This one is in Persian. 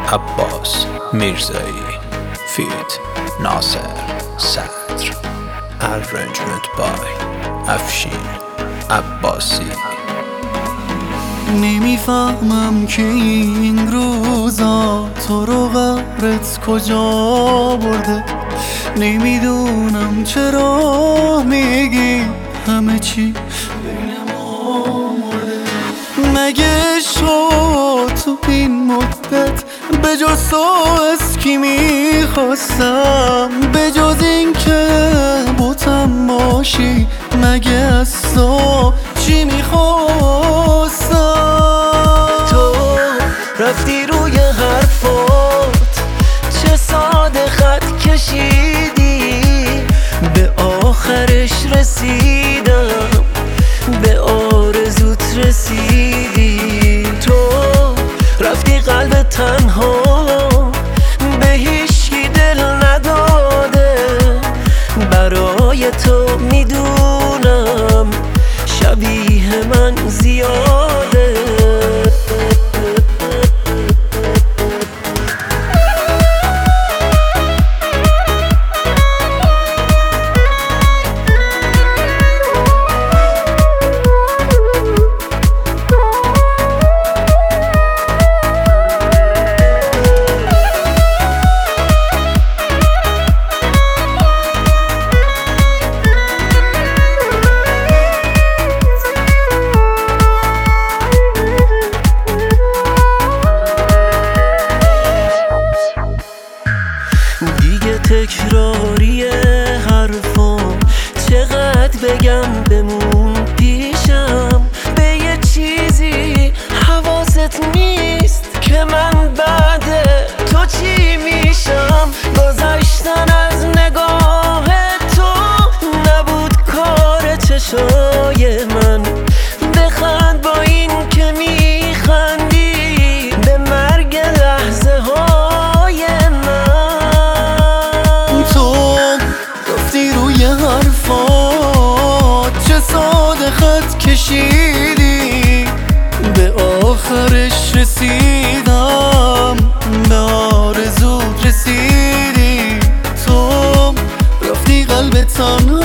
عباس میرزایی فیت ناصر صدر Arrangement by افشین عباسی. نمیفهمم که این روزا تو رو قبرت کجا برده، نمیدونم چرا میگی همه چی بین ما مرده. مگه شد تو این مدت به جز تو از کی میخواستم، به جز این که بوتم باشی مگه از تو چی میخواستم. تو رفتی روی حرفات چه ساده خط کشیدی، به آخرش رسیدم به آرزوت رسیدی. تو رفتی قلب تنها به هیچکی دل نداده، برای تو میدونم شبیه من زیاده. دیگه تکراری حرفام چقدر بگم بمون پیشم، به یه چیزی حواست نیست که من بعد تو چی میشم. گذشتن از نگاه تو نبود کار چشای من، بخند با این که میخندی به مرگ لحظه های چه ساده خط کشیدی، به آخرش رسیدم به آرزوت رسیدی. تو رفتی قلب تنها